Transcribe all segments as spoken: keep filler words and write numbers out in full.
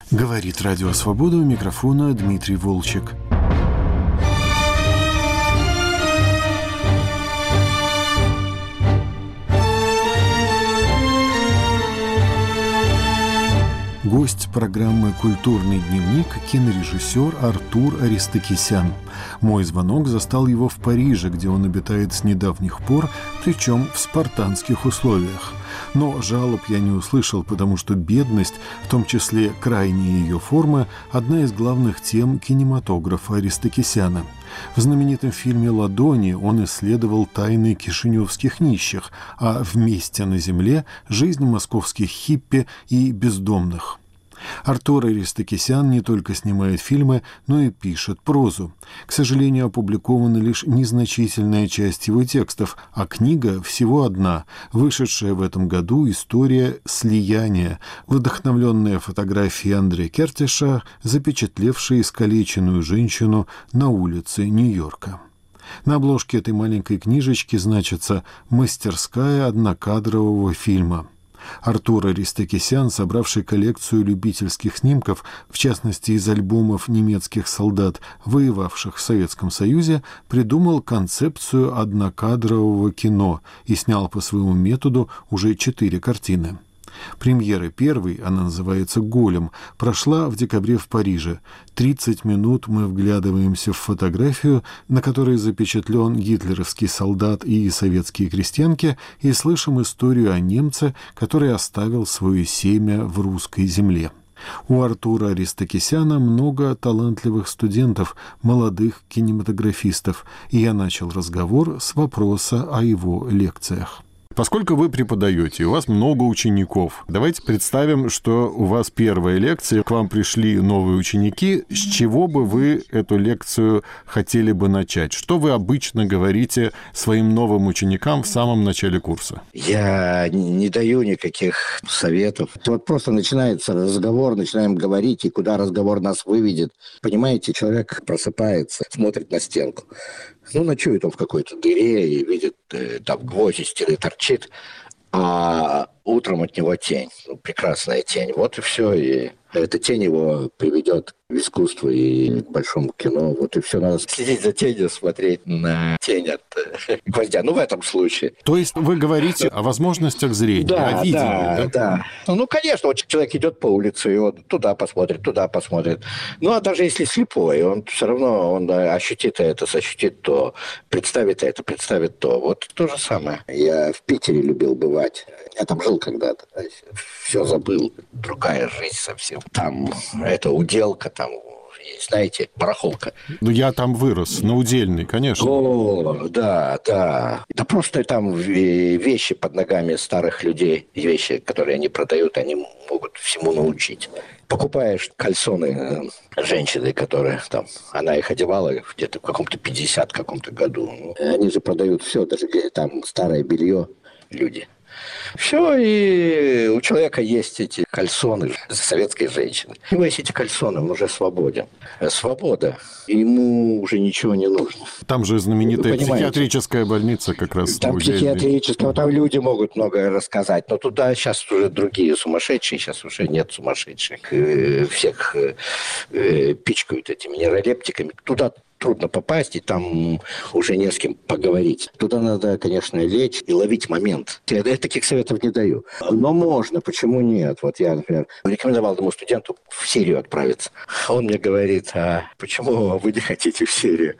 Говорит Радио Свобода, у микрофона Дмитрий Волчек. Гость программы «Культурный дневник» – кинорежиссер Артур Аристокисян. Мой звонок застал его в Париже, где он обитает с недавних пор, причем в спартанских условиях. Но жалоб я не услышал, потому что бедность, в том числе крайняя ее форма, одна из главных тем кинематографа Аристокисяна. В знаменитом фильме «Ладони» он исследовал тайны кишиневских нищих, а «Вместе на земле» – жизнь московских хиппи и бездомных. Артур Аристокисян не только снимает фильмы, но и пишет прозу. К сожалению, опубликована лишь незначительная часть его текстов, а книга всего одна, вышедшая в этом году «История слияния», вдохновленная фотографией Андре Кертиша, запечатлевшей искалеченную женщину на улице Нью-Йорка. На обложке этой маленькой книжечки значится «Мастерская однокадрового фильма». Артур Аристокисян, собравший коллекцию любительских снимков, в частности из альбомов немецких солдат, воевавших в Советском Союзе, придумал концепцию однокадрового кино и снял по своему методу уже четыре картины. Премьера первой, она называется «Голем», прошла в декабре в Париже. тридцать минут мы вглядываемся в фотографию, на которой запечатлен гитлеровский солдат и советские крестьянки, и слышим историю о немце, который оставил свое семя в русской земле. У Артура Аристокисяна много талантливых студентов, молодых кинематографистов, и я начал разговор с вопроса о его лекциях. Поскольку вы преподаете, у вас много учеников, давайте представим, что у вас первая лекция, к вам пришли новые ученики. С чего бы вы эту лекцию хотели бы начать? Что вы обычно говорите своим новым ученикам в самом начале курса? Я не даю никаких советов. Вот просто начинается разговор, начинаем говорить, и куда разговор нас выведет. Понимаете, человек просыпается, смотрит на стенку. Ну, ночует он в какой-то дыре и видит, там гвоздь из стены торчит, а утром от него тень. Ну, прекрасная тень. Вот и все. И эта тень его приведет в искусство и к большому кино. Вот и все. Надо следить за тенью, смотреть на тень от гвоздя. Ну, в этом случае. То есть вы говорите о возможностях зрения, да, о видении, да? Да, да. Ну, конечно, вот человек идет по улице, и он туда посмотрит, туда посмотрит. Ну, а даже если слепой, он все равно он ощутит это, ощутит то, представит это, представит то. Вот то же самое. Я в Питере любил бывать. Я там жил когда-то. Все забыл. Другая жизнь совсем. Там это уделка, там, знаете, барахолка. Ну, я там вырос, на Удельной, конечно. О, да, да. Да просто там вещи под ногами старых людей, вещи, которые они продают, они могут всему научить. Покупаешь кальсоны женщины, которые там, она их одевала где-то в каком-то пятидесятом каком-то году. Они же продают все, даже там старое белье люди. Все, и у человека есть эти кальсоны советской женщины. У него есть эти кальсоны, он уже свободен. Свобода. Ему уже ничего не нужно. Там же знаменитая психиатрическая больница как раз. Там психиатрическая, там люди могут многое рассказать. Но туда сейчас уже другие сумасшедшие, сейчас уже нет сумасшедших. Всех пичкают этими нейролептиками. Туда трудно попасть, и там уже не с кем поговорить. Туда надо, конечно, лечь и ловить момент. Я таких советов не даю. Но можно, почему нет? Вот я, например, рекомендовал одному студенту в Сирию отправиться. Он мне говорит, а почему вы не хотите в Сирию?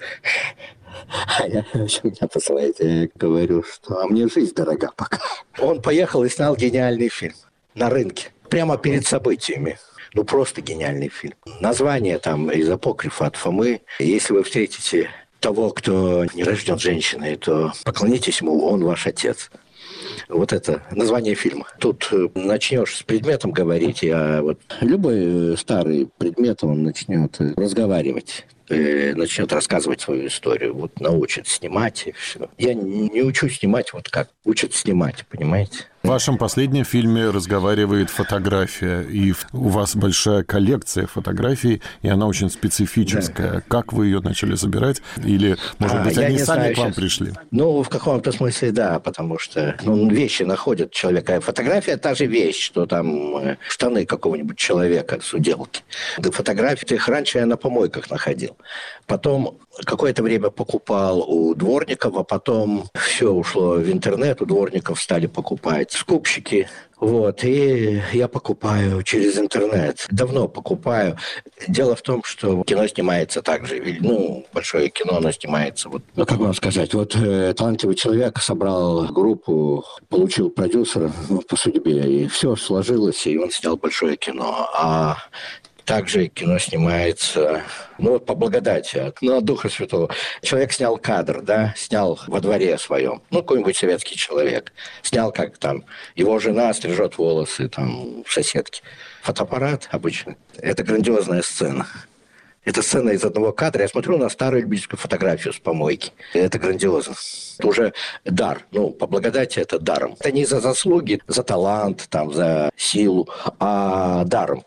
А я, меня посылаете, я говорю, что а мне жизнь дорога пока. Он поехал и снял гениальный фильм на рынке, прямо перед событиями. Ну, просто гениальный фильм. Название там из апокрифа от Фомы. Если вы встретите того, кто не рожден женщиной, то поклонитесь ему, он ваш отец. Вот это название фильма. Тут начнешь с предметом говорить, а вот любой старый предмет, он начнет разговаривать. э, начнет рассказывать свою историю, вот научит снимать и все. Я не учу снимать вот как учат снимать, понимаете? В вашем последнем фильме разговаривает фотография, и у вас большая коллекция фотографий, и она очень специфическая. Да. Как вы ее начали собирать? Или, может а, быть, они сами знаю, к вам сейчас... пришли? Ну, в каком-то смысле, да, потому что ну, вещи находят человека. Фотография – та же вещь, что там штаны какого-нибудь человека с уделки. Фотографии их раньше я на помойках находил. Потом какое-то время покупал у дворников, а потом все ушло в интернет, у дворников стали покупать скупщики. Вот, и я покупаю через интернет. Давно покупаю. Дело в том, что кино снимается также. Ну, большое кино, оно снимается. Вот, ну, как вам сказать, вот э, талантливый человек собрал группу, получил продюсера ну, по судьбе, и все сложилось, и он снял большое кино. А также кино снимается, ну вот по благодати, ну, от Духа Святого. Человек снял кадр, да, снял во дворе своем, ну, какой-нибудь советский человек. Снял, как там его жена стрижет волосы там в соседке. Фотоаппарат обычно. Это грандиозная сцена. Это сцена из одного кадра. Я смотрю на старую любительскую фотографию с помойки. Это грандиозно. Это уже дар. Ну, по благодати это даром. Это не за заслуги, за талант, там, за силу, а даром.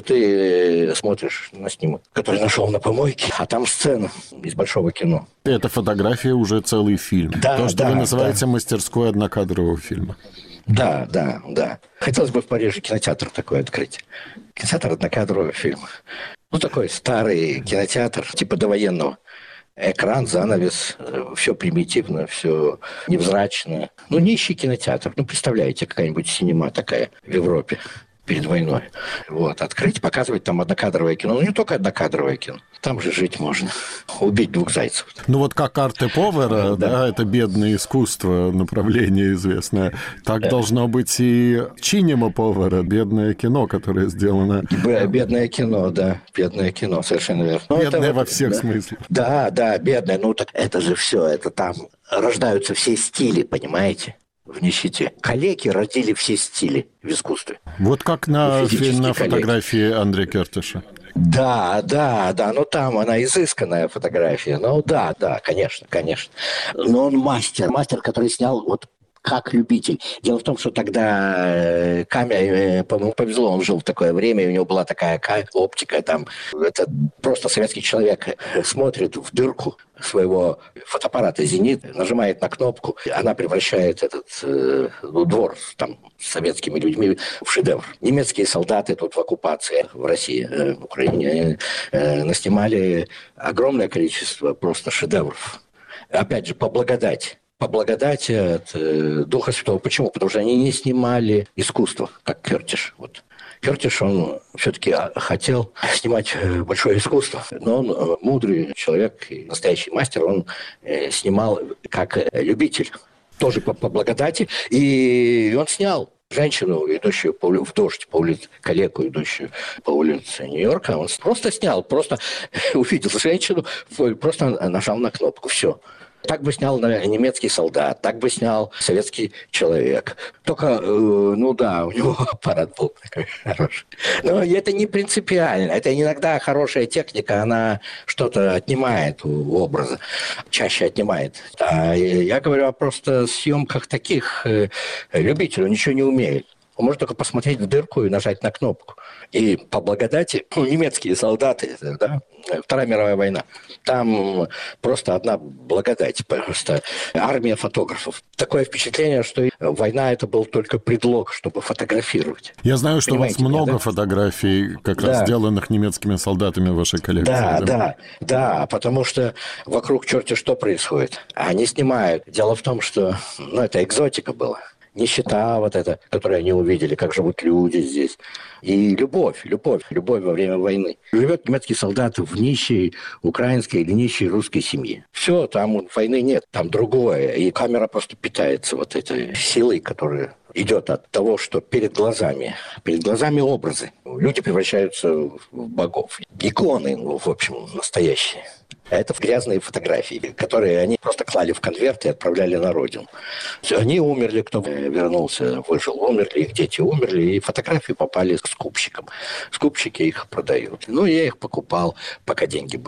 Ты смотришь на снимок, который нашел на помойке, а там сцена из большого кино. Эта фотография уже целый фильм. Да, То, что да, вы называете да. мастерской однокадрового фильма. Да, да, да. Хотелось бы в Париже кинотеатр такой открыть. Кинотеатр однокадрового фильма. Ну, такой старый кинотеатр, типа довоенного. Экран, занавес, все примитивно, все невзрачно. Ну, нищий кинотеатр. Ну, представляете, какая-нибудь синема такая в Европе перед войной. Вот, открыть, показывать там однокадровое кино. Ну, не только однокадровое кино. Там же жить можно. Убить двух зайцев. Ну, вот как арте повара, да. да, это бедное искусство, направление известное. Так да. должно быть и чинема повара, бедное кино, которое сделано... Бедное кино, да. Бедное кино, совершенно верно. Ну, бедное это, во всех да. смыслах. Да, да, бедное. Ну, так это же все, это там рождаются все стили, понимаете? В нищете. Калеки родили все стили в искусстве. Вот как на, на фотографии Андрея Кертиша. Да, да, да, ну там она изысканная фотография. Ну да, да, конечно, конечно. Но он мастер, мастер, который снял вот как любитель. Дело в том, что тогда камера, по-моему, повезло, он жил в такое время, и у него была такая оптика, там, это просто советский человек смотрит в дырку своего фотоаппарата «Зенит», нажимает на кнопку, она превращает этот э, двор там, с советскими людьми в шедевр. Немецкие солдаты тут в оккупации в России, э, в Украине, э, наснимали огромное количество просто шедевров. Опять же, по благодати. По благодати от э, Духа Святого. Почему? Потому что они не снимали искусство, как Кертиш. Вот. Кертиш, он все-таки хотел снимать большое искусство, но он мудрый человек и настоящий мастер, он э, снимал как любитель, тоже по, по благодати, и он снял женщину, идущую по, в дождь по улице, калеку, идущую по улице Нью-Йорка, он просто снял, просто увидел женщину, просто нажал на кнопку, все. Так бы снял немецкий солдат, так бы снял советский человек. Только, э, ну да, у него аппарат был такой хороший. Но это не принципиально. Это иногда хорошая техника, она что-то отнимает у образа. Чаще отнимает. А я говорю о просто съемках таких. Э, любитель, он ничего не умеет. Он может только посмотреть в дырку и нажать на кнопку. И по благодати ну, немецкие солдаты, да, Вторая мировая война, там просто одна благодать, просто армия фотографов. Такое впечатление, что война это был только предлог, чтобы фотографировать. Я знаю, что Понимаете, у вас много да? фотографий, как да. раз сделанных немецкими солдатами в вашей коллекции. Да, да, да, да, потому что вокруг черти что происходит. Они снимают. Дело в том, что ну, это экзотика была. Нищета вот эта, которую они увидели, как живут люди здесь. И любовь, любовь, любовь во время войны. Живет немецкий солдат в нищей украинской или нищей русской семье. Все, там войны нет, там другое. И камера просто питается вот этой силой, которая идет от того, что перед глазами, перед глазами образы. Люди превращаются в богов. Иконы, в общем, настоящие. Это грязные фотографии, которые они просто клали в конверт и отправляли на родину. Они умерли, кто вернулся, выжил, умерли, их дети умерли, и фотографии попали к скупщикам. Скупщики их продают. Ну, я их покупал, пока деньги были.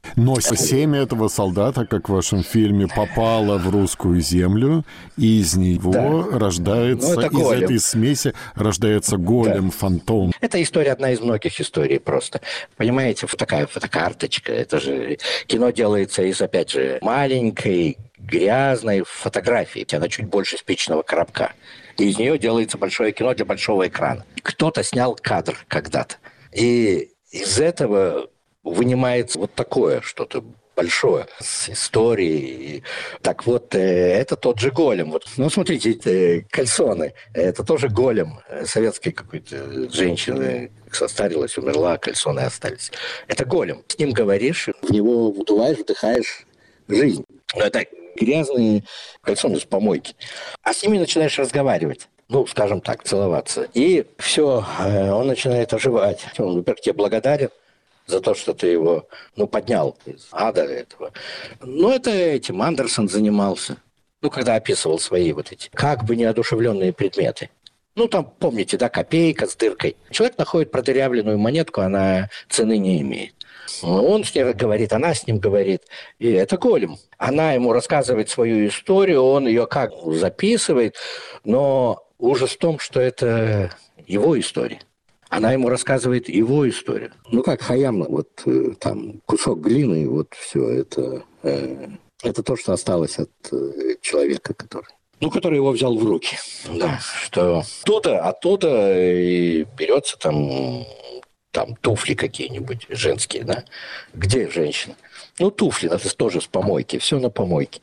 Но семя этого солдата, как в вашем фильме, попало в русскую землю, и из него да. рождается, ну, из голем. Этой смеси рождается голем, да. фантом. Эта история одна из многих историй просто. Понимаете, такая фотокарточка, это же кино делается из, опять же, маленькой, грязной фотографии. Она чуть больше спичного коробка. И из нее делается большое кино для большого экрана. Кто-то снял кадр когда-то. И из этого вынимается вот такое что-то большое с историей. Так вот, это тот же голем. Вот, ну, смотрите, кальсоны. Это тоже голем советской какой-то женщины. Состарилась, умерла, кальсоны остались. Это голем. С ним говоришь, в него вдуваешь, вдыхаешь жизнь. Это грязные кальсоны с помойки. А с ними начинаешь разговаривать. Ну, скажем так, целоваться. И все, он начинает оживать. Он, во-первых, тебе благодарен за то, что ты его, ну, поднял из ада этого. Ну, это этим Андерсон занимался. Ну, когда описывал свои вот эти как бы неодушевленные предметы. Ну, там, помните, да, копейка с дыркой. Человек находит продырявленную монетку, она цены не имеет. Он с ней говорит, она с ним говорит. И это голем. Она ему рассказывает свою историю, он ее как записывает, но ужас в том, что это его история. Она ему рассказывает его историю. Ну, как Хайам, вот там кусок глины, вот все это, э, это то, что осталось от э, человека, который... Ну, который его взял в руки. Да, что оттуда, оттуда и берется там, там туфли какие-нибудь женские, да? Где женщина? Ну, туфли, это тоже с помойки, все на помойке.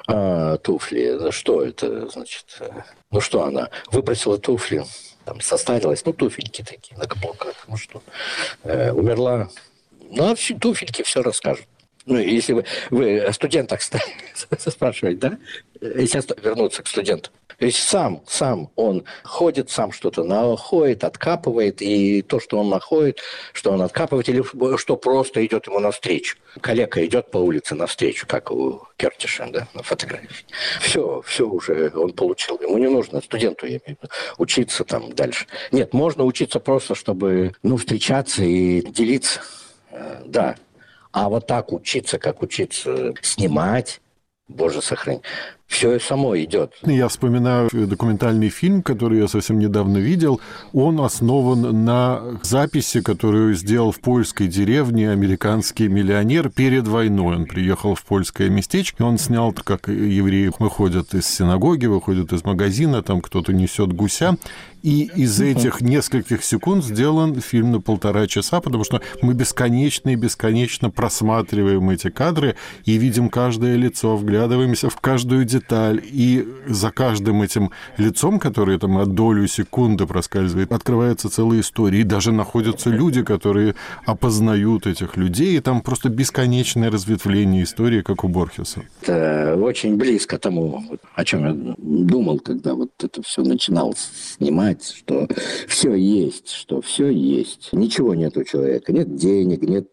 А, туфли, что это, значит? Ну, что она? Выбросила туфли, там, состарилась, ну, туфельки такие на каблуках, ну, что? Э, умерла. Ну, а все туфельки все расскажут. Ну, если вы, вы о студентах спрашиваете, да? Сейчас вернуться к студенту. То есть сам, сам он ходит, сам что-то находит, откапывает, и то, что он находит, что он откапывает, или что просто идет ему навстречу. Коллега идет по улице навстречу, как у Кертиша, да, на фотографии. Все, все уже он получил. Ему не нужно, студенту, я имею в виду, учиться там дальше. Нет, можно учиться просто, чтобы, ну, встречаться и делиться. Да. А вот так учиться, как учиться снимать, Боже сохрани, все само идет. Я вспоминаю документальный фильм, который я совсем недавно видел. Он основан на записи, которую сделал в польской деревне американский миллионер перед войной. Он приехал в польское местечко, и он снял, как евреи выходят из синагоги, выходят из магазина, там кто-то несет гуся. И из этих нескольких секунд сделан фильм на полтора часа, потому что мы бесконечно и бесконечно просматриваем эти кадры и видим каждое лицо, вглядываемся в каждую деталь. И за каждым этим лицом, которое там от долю секунды проскальзывает, открывается целая история. И даже находятся люди, которые опознают этих людей. И там просто бесконечное разветвление истории, как у Борхеса. Это очень близко тому, о чем я думал, когда вот это все начинал снимать. Что все есть, что все есть. Ничего нет у человека. Нет денег, нет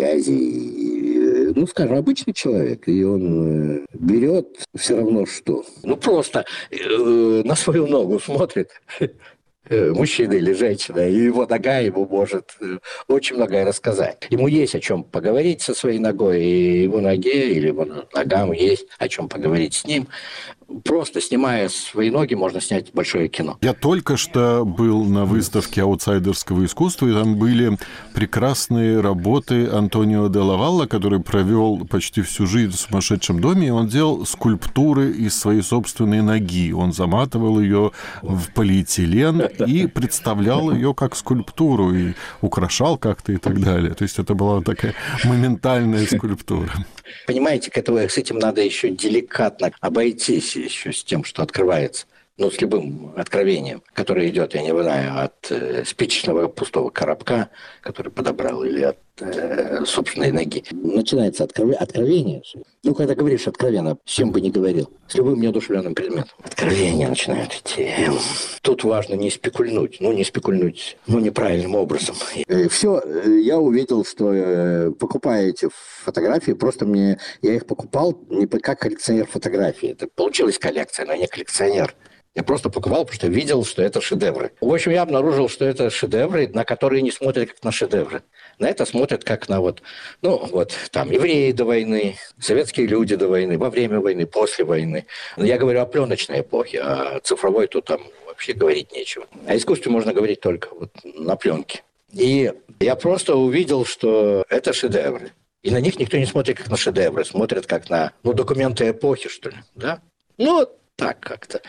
связей. Ну, скажем, обычный человек. И он берет все равно что. Ну, просто э, на свою ногу смотрит мужчина или женщина, и его нога ему может очень многое рассказать. Ему есть о чем поговорить со своей ногой, и его ноге или его ногам есть о чем поговорить с ним. Просто снимая свои ноги, можно снять большое кино. Я только что был на выставке аутсайдерского искусства, и там были прекрасные работы Антонио де Лавалла, который провел почти всю жизнь в сумасшедшем доме, и он делал скульптуры из своей собственной ноги. Он заматывал ее в полиэтилен и представлял ее как скульптуру, и украшал как-то и так далее. То есть это была такая моментальная скульптура. Понимаете, к этому, с этим надо еще деликатно обойтись еще с тем, что открывается. Ну, с любым откровением, которое идет, я не знаю, от э, спичечного пустого коробка, который подобрал, или от э, собственной ноги. Начинается откров... откровение. Ну, когда говоришь откровенно, с чем бы ни говорил, с любым неодушевленным предметом. Откровения начинают идти. Тут важно не спекульнуть, ну, не спекульнуть, ну, неправильным образом. Все, я увидел, что покупая эти фотографии, просто мне, я их покупал не как коллекционер фотографий. Это получилась коллекция, но я не коллекционер. Я просто покупал, потому что видел, что это шедевры. В общем, я обнаружил, что это шедевры, на которые не смотрят как на шедевры. На это смотрят как на вот, ну, вот там евреи до войны, советские люди до войны, во время войны, после войны. Но я говорю о пленочной эпохе, а цифровой тут там вообще говорить нечего. О искусстве можно говорить только вот на пленке. И я просто увидел, что это шедевры. И на них никто не смотрит как на шедевры, смотрят как на, ну, документы эпохи, что ли, да? Ну, так как-то.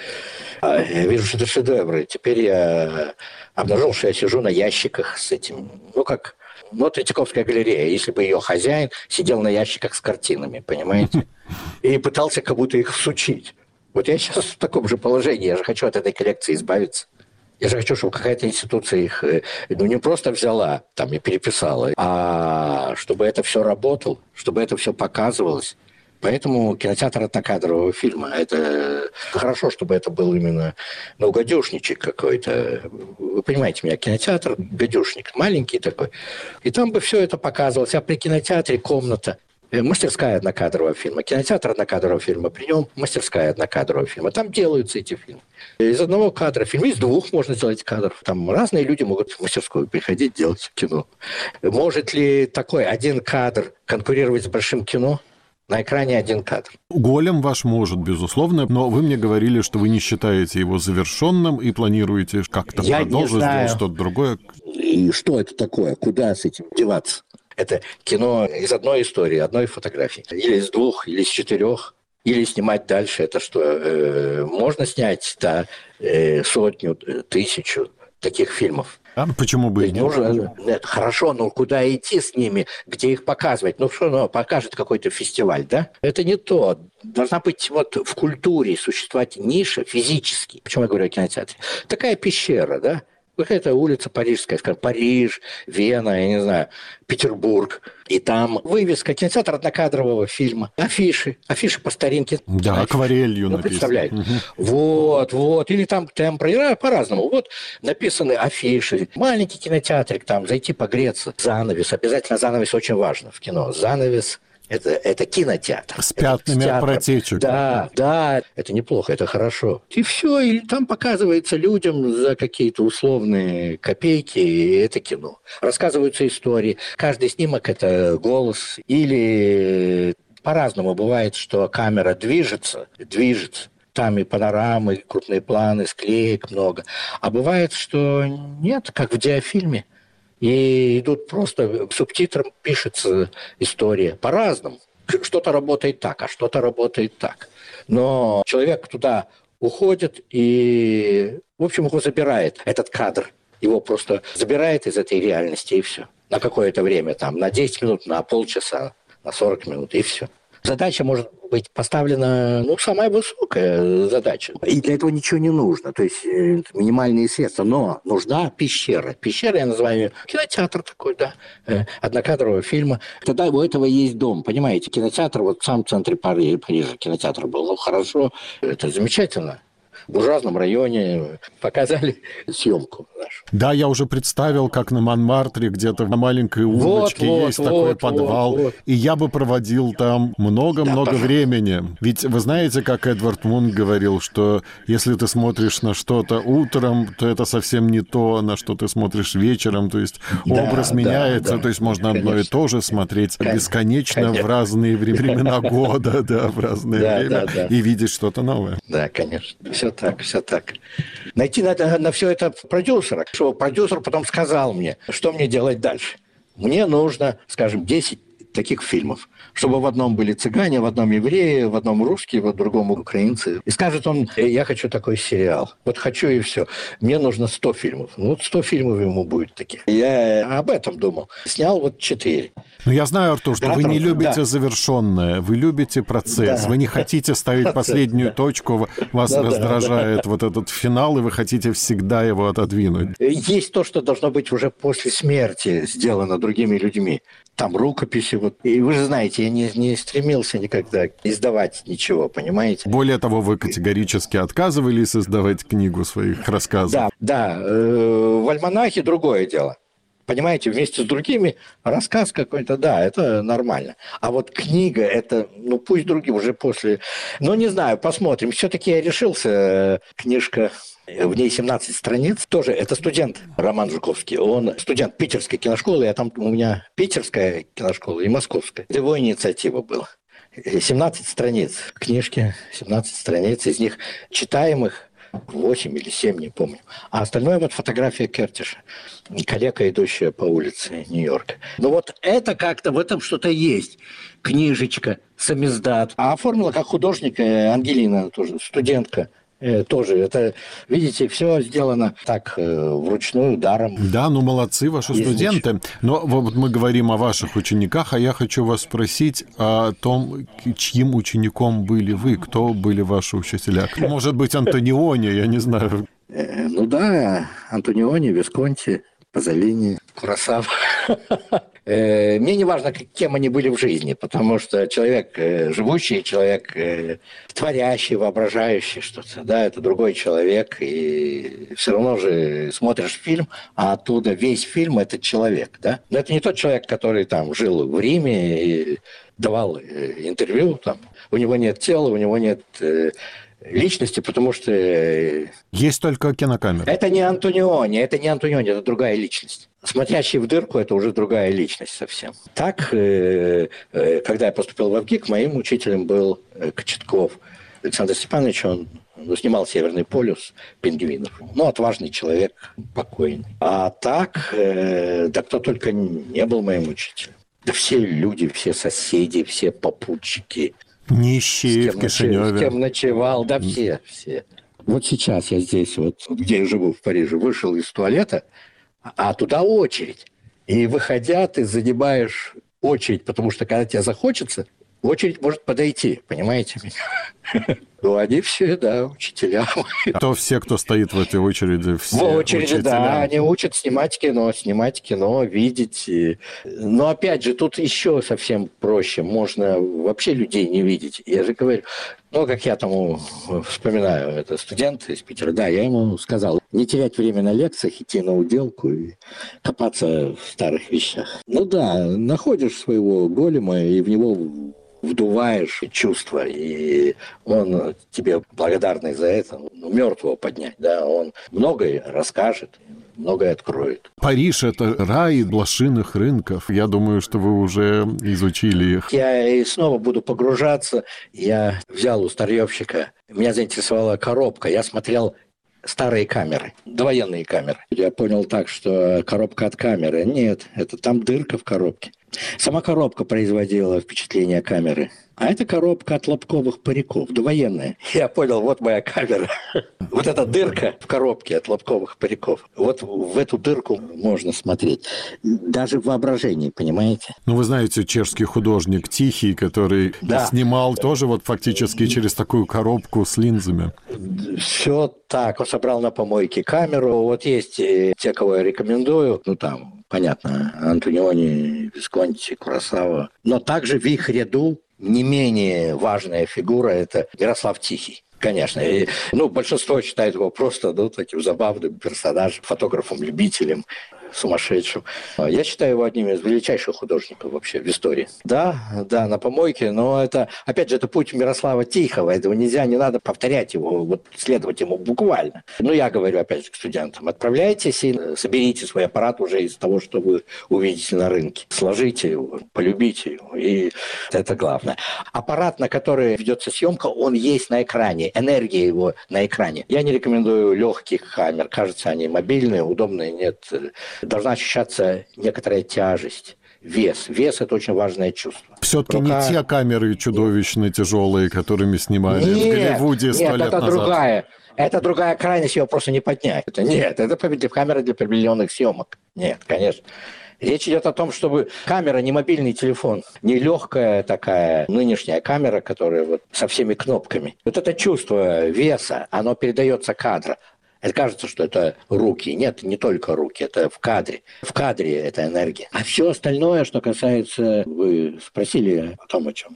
А я вижу, что это шедевры. Теперь я обнаружил, что я сижу на ящиках с этим, ну, как, ну, Третьяковская галерея, если бы ее хозяин сидел на ящиках с картинами, понимаете? И пытался как будто их всучить. Вот я сейчас в таком же положении, я же хочу от этой коллекции избавиться. Я же хочу, чтобы какая-то институция их, ну, не просто взяла там и переписала, а чтобы это все работало, чтобы это все показывалось. Поэтому кинотеатр однокадрового фильма, это хорошо, чтобы это был именно, ну, гадюшничек какой-то. Вы понимаете меня, кинотеатр, гадюшник, маленький такой. И там бы все это показывалось. А при кинотеатре комната, мастерская однокадрового фильма, кинотеатр однокадрового фильма, при нем мастерская однокадрового фильма. Там делаются эти фильмы. Из одного кадра фильм, из двух можно сделать кадров. Там разные люди могут в мастерскую приходить, делать кино. Может ли такой один кадр конкурировать с большим кино? На экране один кадр. «Голем» ваш может, безусловно, но вы мне говорили, что вы не считаете его завершенным и планируете как-то Я продолжить, сделать что-то другое. И что это такое? Куда с этим деваться? Это кино из одной истории, одной фотографии. Или из двух, или из четырех. Или снимать дальше. Это что? Э, можно снять, да, э, сотню, тысячу таких фильмов. А почему бы и нет? Нужно, нет, хорошо, но куда идти с ними, где их показывать? Ну что, ну, покажет какой-то фестиваль, да? Это не то. Должна быть вот в культуре существовать ниша физически. Почему я говорю о кинотеатре? Такая пещера, да? Какая-то улица парижская, скажем, Париж, Вена, я не знаю, Петербург. И там вывеска, кинотеатр однокадрового фильма, афиши, афиши по старинке. Да, знаешь, акварелью ну, написано. Представляете? Угу. Вот, вот. Или там, там по-разному. Вот написаны афиши. Маленький кинотеатрик, там, зайти погреться. Занавес. Обязательно занавес очень важно в кино. Занавес. Это, это кинотеатр. С пятнами от протечек. Да, да, это неплохо, это хорошо. И все, и там показывается людям за какие-то условные копейки, и это кино. Рассказываются истории. Каждый снимок – это голос. Или по-разному бывает, что камера движется, движется. Там и панорамы, и крупные планы, склеек много. А бывает, что нет, как в диафильме. И идут просто, субтитром пишется история по-разному. Что-то работает так, а что-то работает так. Но человек туда уходит и, в общем, его забирает, этот кадр. Его просто забирает из этой реальности, и все. На какое-то время, там, на десять минут, на полчаса, на сорок минут, и все. Задача может быть поставлена, ну, самая высокая задача. И для этого ничего не нужно, то есть минимальные средства. Но нужна пещера. Пещера, я называю ее кинотеатр такой, да, однокадрового фильма. Тогда у этого есть дом, понимаете? Кинотеатр вот в самом центре Парижа, Парижа кинотеатр был. Ну, хорошо, это замечательно. В буржуазном районе показали съемку нашу. Да, я уже представил, как на Монмартре где-то на маленькой улочке вот, есть вот, такой вот, подвал, вот, вот. И я бы проводил там много-много да, времени. Ведь вы знаете, как Эдвард Мунк говорил, что если ты смотришь на что-то утром, то это совсем не то, на что ты смотришь вечером, то есть да, образ да, меняется, да, то есть можно конечно. Одно и то же смотреть конечно. Бесконечно конечно. В разные времена года, да, в разное да, время, да, да. И видеть что-то новое. Да, конечно. Все так, все так. Найти надо на все это продюсера, чтобы продюсер потом сказал мне, что мне делать дальше. Мне нужно, скажем, десять таких фильмов, чтобы в одном были цыгане, в одном евреи, в одном русские, в другом украинцы. И скажет он, я хочу такой сериал. Вот хочу и все. Мне нужно сто фильмов. Ну, вот сто фильмов ему будет таких. Я об этом думал. Снял вот четыре. Ну, я знаю, Артур, что вы не любите да. завершенное, вы любите процесс, да. вы не хотите ставить процесс, последнюю да. точку, вас да, раздражает да, да. вот этот финал, и вы хотите всегда его отодвинуть. Есть то, что должно быть уже после смерти сделано другими людьми. Там рукописи. Вот. И вы же знаете, я не, не стремился никогда издавать ничего, понимаете? Более того, вы категорически отказывались издавать книгу своих рассказов. Да, да. В альманахе другое дело. понимаете, вместе с другими рассказ какой-то, да, это нормально. А вот книга, это, ну, пусть другие уже после... Ну, не знаю, посмотрим. Все-таки я решился. Книжка, в ней семнадцать страниц. Тоже это студент Роман Жуковский. Он студент питерской киношколы, а там у меня питерская киношкола и московская. Это его инициатива была. семнадцать страниц книжки, семнадцать страниц, из них читаемых восемь или семь, не помню. А остальное вот фотография Кертиша, коллега, идущая по улице Нью-Йорка. Ну вот это как-то, в этом что-то есть. Книжечка, самиздат. А оформила как художник Ангелина, тоже студентка. Тоже это, видите, все сделано так вручную, даром. Да, ну молодцы ваши Есть студенты. Ничего. Но вот мы говорим о ваших учениках, а я хочу вас спросить о том, чьим учеником были вы, кто были ваши учителя. Может быть, Антониони, я не знаю. Ну да, Антониони, Висконти, Пазолини, Куросава. Мне не важно, кем они были в жизни, потому что человек живущий, человек творящий, воображающий что-то, да, это другой человек, и все равно же смотришь фильм, а оттуда весь фильм – это человек, да. Но это не тот человек, который там жил в Риме и давал интервью, там, у него нет тела, у него нет... личности, потому что... Есть только кинокамера. Это не Антониони, это не Антониони, это другая личность. Смотрящий в дырку, это уже другая личность совсем. Так, когда я поступил в ВГИК, моим учителем был Кочетков Александр Степанович, он снимал «Северный полюс», «Пингвинов». Ну, отважный человек, покойный. А так, да кто только не был моим учителем. Да все люди, все соседи, все попутчики. Нищие в Кишиневе. С кем ночевал, да все, все. Вот сейчас я здесь, вот где я живу, в Париже, вышел из туалета, а туда очередь. И выходя, ты занимаешь очередь, потому что когда тебе захочется, очередь может подойти, понимаете меня? Ну, они все, да, учителя. То все, кто стоит в этой очереди, все в очереди, учителя. Да, они учат снимать кино, снимать кино, видеть. Но, опять же, тут еще совсем проще. Можно вообще людей не видеть. Я же говорю, ну, как я тому вспоминаю, это студент из Питера, да, я ему сказал, не терять время на лекциях, идти на уделку и копаться в старых вещах. Ну да, находишь своего голема и в него... вдуваешь чувства, и он тебе благодарный за это, ну, мертвого поднять, да, он многое расскажет, многое откроет. Париж – это рай блошиных рынков. Я думаю, что вы уже изучили их. Я и снова буду погружаться. Я взял у старьевщика, меня заинтересовала коробка, я смотрел старые камеры, довоенные камеры. Я понял так, что коробка от камеры. Нет, это там дырка в коробке. Сама коробка производила впечатление камеры. А это коробка от лобковых париков, довоенная. Я понял, вот моя камера. Вот эта дырка в коробке от лобковых париков. Вот в эту дырку можно смотреть. Даже в воображении, понимаете? Ну, вы знаете, чешский художник Тихий, который да. снимал тоже вот фактически через такую коробку с линзами. Все так. Он собрал на помойке камеру. Вот есть те, кого я рекомендую. Ну, там, понятно, Антониони, Висконти, Куросава. Но также в их ряду не менее важная фигура – это Мирослав Тихий. Конечно. И, ну, большинство считает его просто, ну, таким забавным персонажем, фотографом-любителем, сумасшедшим. Я считаю его одним из величайших художников вообще в истории. Да, да, на помойке, но это, опять же, это путь Мирослава Тихого. Этого нельзя, не надо повторять его, вот следовать ему буквально. Ну, я говорю, опять же, к студентам, отправляйтесь и соберите свой аппарат уже из того, что вы увидите на рынке. Сложите его, полюбите его, и это главное. Аппарат, на который ведется съемка, он есть на экране, энергия его на экране. Я не рекомендую легких камер, кажется, они мобильные, удобные, нет. Должна ощущаться некоторая тяжесть, вес. Вес – это очень важное чувство. Все-таки Рука... не те камеры чудовищно тяжелые, которыми снимали нет, в Голливуде сто лет это назад. Другая. Это другая крайность, ее просто не поднять. Это, нет, это камера для определенных съемок. Нет, конечно. Речь идет о том, чтобы камера, не мобильный телефон, не легкая такая нынешняя камера, которая вот со всеми кнопками. Вот это чувство веса, оно передается кадру. Это кажется, что это руки. Нет, не только руки, это в кадре. В кадре это энергия. А все остальное, что касается... Вы спросили о том, о чем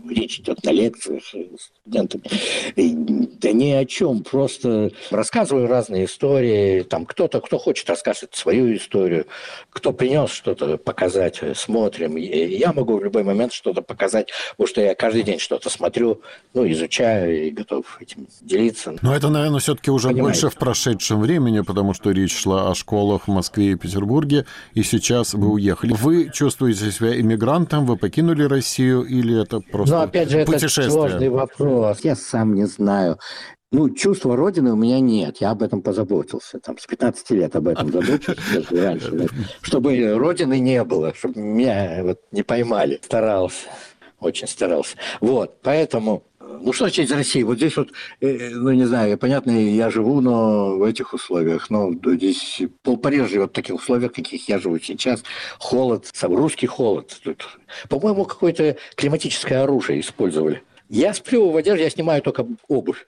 речь идет на лекциях с студентами. Да ни о чем, просто рассказываю разные истории. Там кто-то, кто хочет, рассказывает свою историю. Кто принес что-то показать, смотрим. Я могу в любой момент что-то показать, потому что я каждый день что-то смотрю, ну, изучаю и готов этим делиться. Но это, наверное, все-таки уже Понимаете? больше в прошедшем времени, потому что речь шла о школах в Москве и Петербурге, и сейчас вы уехали. Вы чувствуете себя иммигрантом, вы покинули Россию, или это просто Но опять же, это сложный вопрос. Я сам не знаю. Ну, чувства Родины у меня нет. Я об этом позаботился. Там, с пятнадцати лет об этом заботился, даже раньше. Чтобы Родины не было, чтобы меня вот не поймали. Старался. Очень старался. Вот, поэтому... Ну, что значит из России? Вот здесь вот, ну, не знаю, понятно, я живу, но в этих условиях. Но здесь полпарижа живет в таких условиях, в каких я живу сейчас. Холод, сам русский холод. Тут, по-моему, какое-то климатическое оружие использовали. Я сплю в одежде, я снимаю только обувь.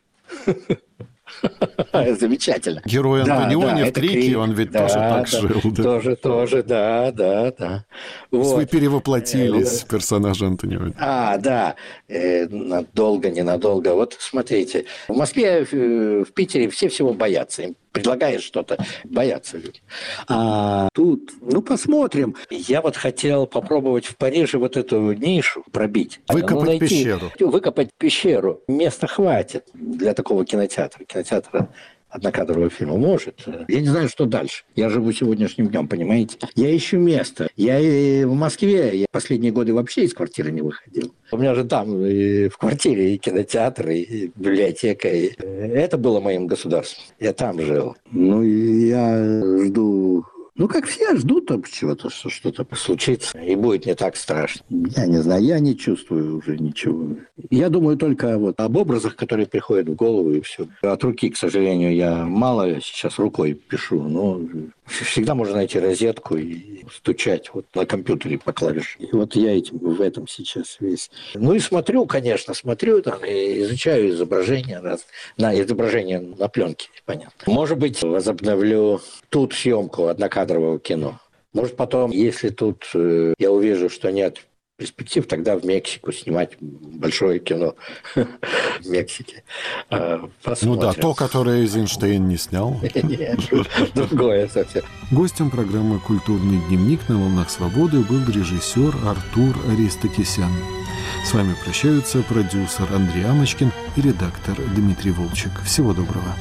Замечательно. Герой Антониони в Крике, он ведь тоже так жил. Тоже, тоже, да, да, да. Вы перевоплотились в персонажа Антониони. А, да, надолго, ненадолго. Вот смотрите, в Москве, в Питере все всего боятся. Им предлагаешь что-то, боятся люди. А тут, ну, посмотрим. Я вот хотел попробовать в Париже вот эту нишу пробить. Выкопать ну, найти, пещеру. Выкопать пещеру. Места хватит для такого кинотеатра. Кинотеатра однокадрового фильма может. Я не знаю, что дальше. Я живу сегодняшним днем, понимаете? Я ищу место. Я и в Москве. Я последние годы вообще из квартиры не выходил. У меня же там и в квартире и кинотеатр, и библиотека. И... Это было моим государством. Я там жил. Ну, я жду... Ну, как все ждут там чего-то, что что-то случится, и будет не так страшно. Я не знаю, я не чувствую уже ничего. Я думаю только вот об образах, которые приходят в голову, и все. От руки, к сожалению, я мало сейчас рукой пишу, но всегда можно найти розетку и стучать вот на компьютере по клавишам. И вот я этим, в этом сейчас весь. Ну и смотрю, конечно, смотрю там, и изучаю изображения, раз, на изображения на пленке, понятно. Может быть, возобновлю тут съемку однокадрового кино. Может, потом, если тут э, я увижу, что нет перспектив, тогда в Мексику снимать большое кино в Мексике. Посмотрим. Ну да, то, которое Эйзенштейн не снял. Нет, другое совсем. Гостем программы «Культурный дневник» на «Волнах свободы» был режиссер Артур Аристокисян. С вами прощаются продюсер Андрей Амочкин и редактор Дмитрий Волчек. Всего доброго.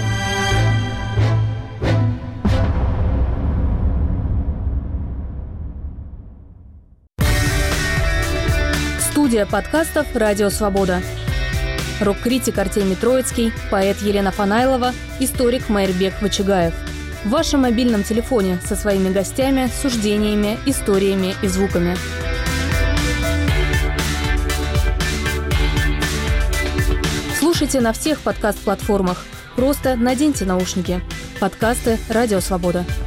Студия подкастов «Радио Свобода». Рок-критик Артемий Троицкий, поэт Елена Фанайлова, историк Майрбек Вачигаев. В вашем мобильном телефоне со своими гостями, суждениями, историями и звуками. Слушайте на всех подкаст-платформах. Просто наденьте наушники. Подкасты «Радио Свобода».